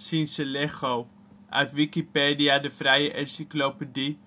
Sincelejo, uit Wikipedia, de vrije encyclopedie.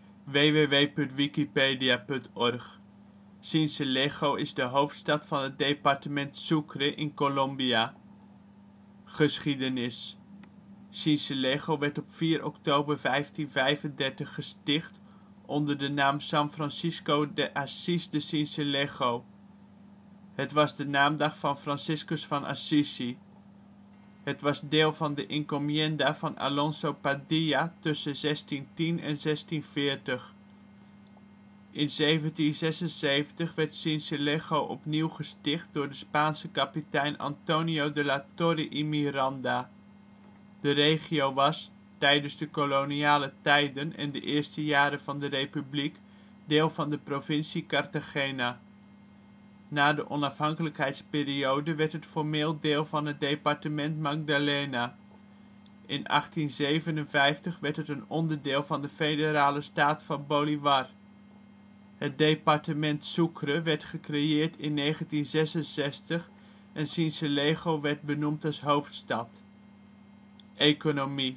www.wikipedia.org. Sincelejo is de hoofdstad van het departement Sucre in Colombia. Geschiedenis Sincelejo werd op 4 oktober 1535 gesticht onder de naam San Francisco de Asís de Sincelejo. Het was de naamdag van Franciscus van Assisi. Het was deel van de encomienda van Alonso Padilla tussen 1610 en 1640. In 1776 werd Sincelejo opnieuw gesticht door de Spaanse kapitein Antonio de la Torre y Miranda. De regio was, tijdens de koloniale tijden en de eerste jaren van de Republiek, deel van de provincie Cartagena. Na de onafhankelijkheidsperiode werd het formeel deel van het departement Magdalena. In 1857 werd het een onderdeel van de federale staat van Bolívar. Het departement Sucre werd gecreëerd in 1966 en Sincelejo werd benoemd als hoofdstad. Economie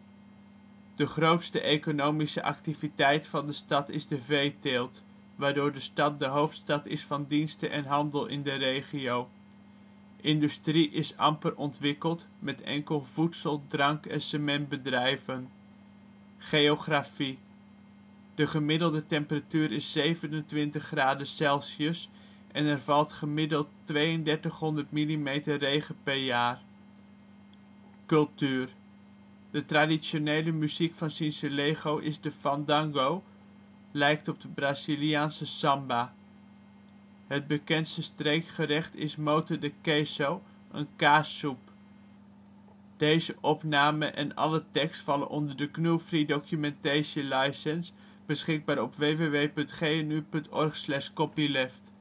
De grootste economische activiteit van de stad is de veeteelt, waardoor de stad de hoofdstad is van diensten en handel in de regio. Industrie is amper ontwikkeld, met enkel voedsel -, drank - en cementbedrijven. Geografie De gemiddelde temperatuur is 27 graden Celsius en er valt gemiddeld 3200 mm regen per jaar. Cultuur De traditionele muziek van Sincelejo is de fandango, lijkt op de Braziliaanse samba. Het bekendste streekgerecht is mote de queso, een kaassoep. Deze opname en alle tekst vallen onder de GNU Free Documentation License, beschikbaar op www.gnu.org/copyleft